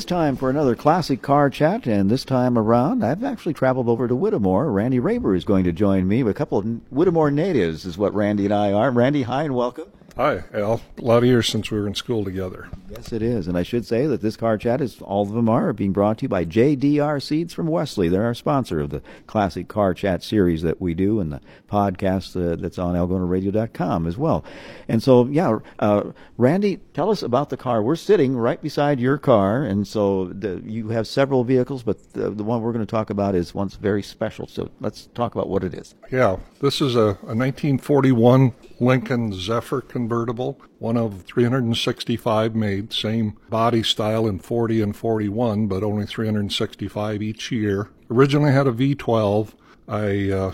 It's time for another classic car chat, and this time around, I've actually traveled over to Whittemore. Randy Raber is going to join me. A couple of Whittemore natives is what Randy and I are. Randy, hi and welcome. Hi, Al. A lot of years since we were in school together. Yes, it is. And I should say that this car chat is, all of them are being brought to you by JDR Seeds from Wesley. They're our sponsor of the classic car chat series that we do and the podcast that's on algonaradio.com as well. And so, Randy, tell us about the car. We're sitting right beside your car, and so you have several vehicles, but the one we're going to talk about is one very special. So let's talk about what it is. Yeah, this is a 1941 Lincoln Zephyr convertible, one of 365 made, same body style in 40 and 41, but only 365 each year. Originally had a V12. I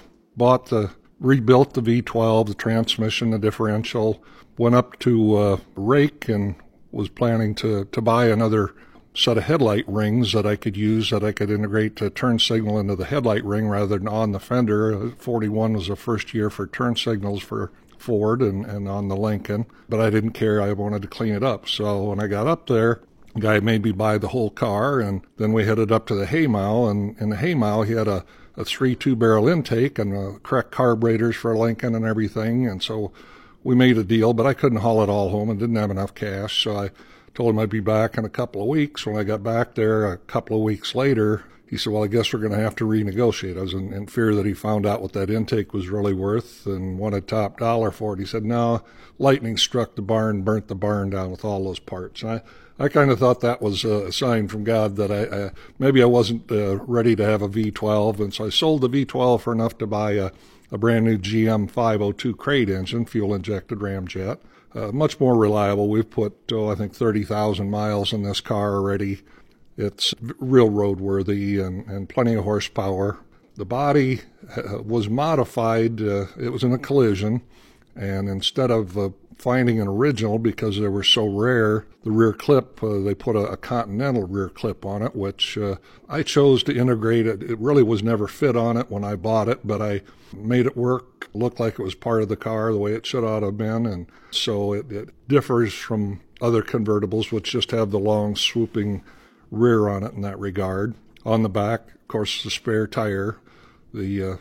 rebuilt the V12, the transmission, the differential, went up to Rake and was planning to buy another set of headlight rings that I could use, that I could integrate the turn signal into the headlight ring rather than on the fender. 41 was the first year for turn signals for Ford and on the Lincoln, but I didn't care. I wanted to clean it up. So when I got up there, the guy made me buy the whole car, and then we headed up to the Haymow, and in the Haymow he had a 3.2 barrel intake and the correct carburetors for Lincoln and everything, and so we made a deal, but I couldn't haul it all home and didn't have enough cash, so I told him I'd be back in a couple of weeks. When I got back there a couple of weeks later, he said, well, I guess we're going to have to renegotiate. I was in fear that he found out what that intake was really worth and wanted top dollar for it. He said, no, lightning struck the barn, burnt the barn down with all those parts. And I kind of thought that was a sign from God that maybe I wasn't ready to have a V12. And so I sold the V12 for enough to buy a brand new GM 502 crate engine, fuel-injected ramjet. Much more reliable. We've put, I think 30,000 miles in this car already. It's real roadworthy and plenty of horsepower. The body was modified. It was in a collision, and instead of finding an original because they were so rare, the rear clip, they put a Continental rear clip on it, which I chose to integrate it. It really was never fit on it when I bought it, but I made it work, looked like it was part of the car the way it should ought to have been, and so it differs from other convertibles, which just have the long swooping rear on it in that regard. On the back, of course, the spare tire. The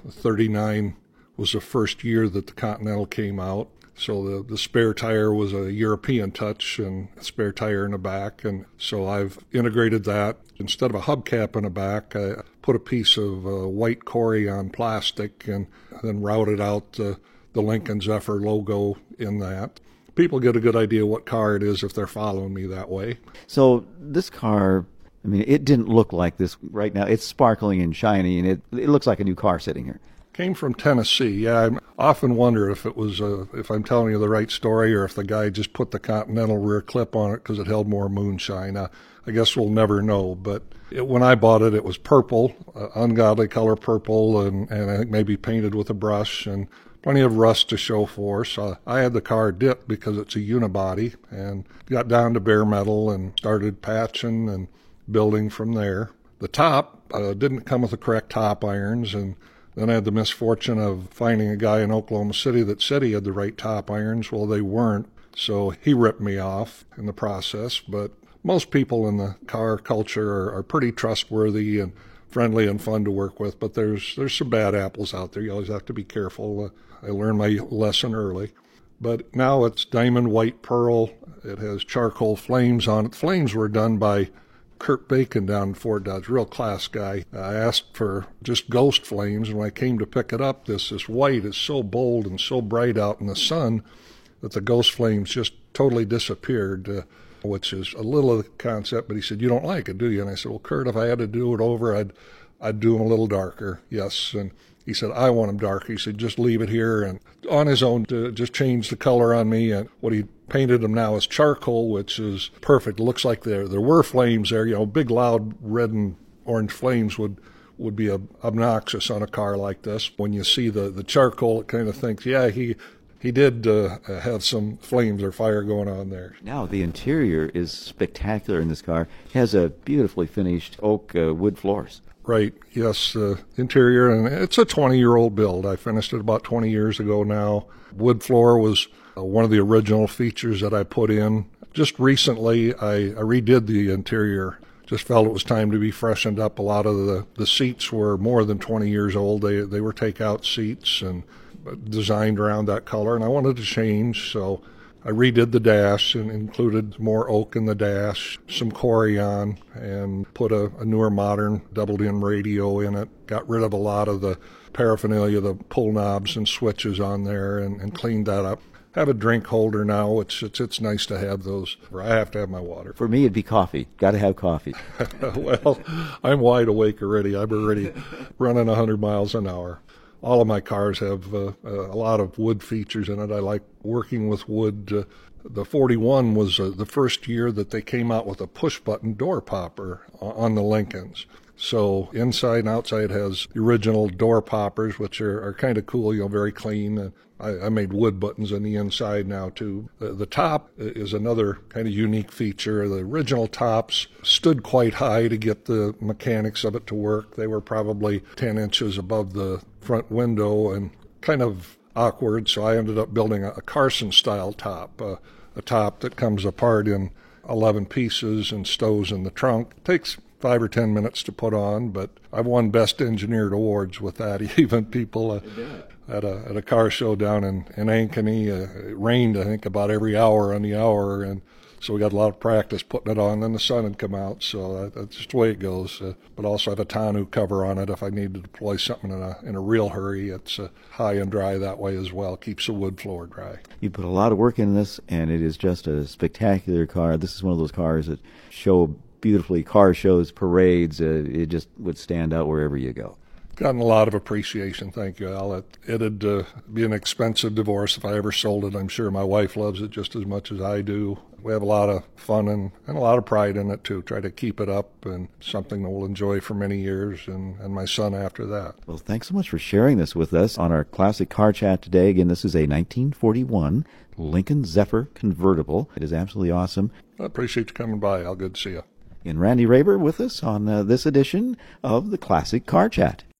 39 was the first year that the Continental came out, so the spare tire was a European touch and a spare tire in the back, and so I've integrated that. Instead of a hubcap in the back, I put a piece of white Corian plastic and then routed out the Lincoln Zephyr logo in that. People get a good idea what car it is if they're following me that way. So this car, I mean, it didn't look like this right now. It's sparkling and shiny, and it looks like a new car sitting here. Came from Tennessee. Yeah, I often wonder if it was if I'm telling you the right story or if the guy just put the Continental rear clip on it because it held more moonshine. I guess we'll never know. But when I bought it, it was purple, ungodly color purple, and I think maybe painted with a brush and plenty of rust to show for. So I had the car dipped because it's a unibody and got down to bare metal and started patching and building from there. The top didn't come with the correct top irons, and then I had the misfortune of finding a guy in Oklahoma City that said he had the right top irons. Well, they weren't, so he ripped me off in the process. But most people in the car culture are pretty trustworthy and friendly and fun to work with, but there's some bad apples out there. You always have to be careful. I learned my lesson early. But now it's diamond white pearl. It has charcoal flames on it. Flames were done by Kurt Bacon down in Fort Dodge, real class guy. I asked for just ghost flames, and when I came to pick it up, this white is so bold and so bright out in the sun that the ghost flames just totally disappeared, which is a little of the concept. But he said, you don't like it, do you? And I said, well, Kurt, if I had to do it over, I'd do them a little darker. Yes. And he said, I want them dark. He said, just leave it here. And on his own, just change the color on me. And what he painted them now is charcoal, which is perfect. It looks like there were flames there. Big, loud red and orange flames would be obnoxious on a car like this. When you see the charcoal, it kind of thinks, yeah, he did have some flames or fire going on there. Now, the interior is spectacular in this car. It has a beautifully finished oak wood floors. Right, yes, interior, and it's a 20-year-old build. I finished it about 20 years ago now. Wood floor was one of the original features that I put in. Just recently, I redid the interior just felt it was time to be freshened up. A lot of the seats were more than 20 years old. They were takeout seats and designed around that color, and I wanted to change, so I redid the dash and included more oak in the dash, some Corian, and put a newer modern doubled-in radio in it. Got rid of a lot of the paraphernalia, the pull knobs and switches on there, and cleaned that up. Have a drink holder now. It's nice to have those. I have to have my water. For me, it'd be coffee. Got to have coffee. Well, I'm wide awake already. I'm already running 100 miles an hour. All of my cars have a lot of wood features in it. I like working with wood. The 41 was the first year that they came out with a push-button door popper on the Lincolns. So inside and outside has the original door poppers, which are kind of cool, very clean. I made wood buttons on the inside now, too. The top is another kind of unique feature. The original tops stood quite high to get the mechanics of it to work. They were probably 10 inches above the front window and kind of awkward, so I ended up building a Carson-style top, a top that comes apart in 11 pieces and stows in the trunk. Takes 5 or 10 minutes to put on, but I've won Best Engineered Awards with that. Even people at a car show down in Ankeny, it rained, I think, about every hour on the hour, and so we got a lot of practice putting it on. Then the sun had come out, so that's just the way it goes. But also I have a tonneau cover on it if I need to deploy something in a real hurry. It's high and dry that way as well. Keeps the wood floor dry. You put a lot of work in this, and it is just a spectacular car. This is one of those cars that show beautifully, car shows, parades. It just would stand out wherever you go. Gotten a lot of appreciation, thank you, Al. It'd be an expensive divorce if I ever sold it. I'm sure my wife loves it just as much as I do. We have a lot of fun and a lot of pride in it, too. Try to keep it up, and something that we'll enjoy for many years, and my son after that. Well, thanks so much for sharing this with us on our Classic Car Chat today. Again, this is a 1941 Lincoln Zephyr convertible. It is absolutely awesome. I appreciate you coming by, Al. Good to see you. And Randy Raber with us on this edition of the Classic Car Chat.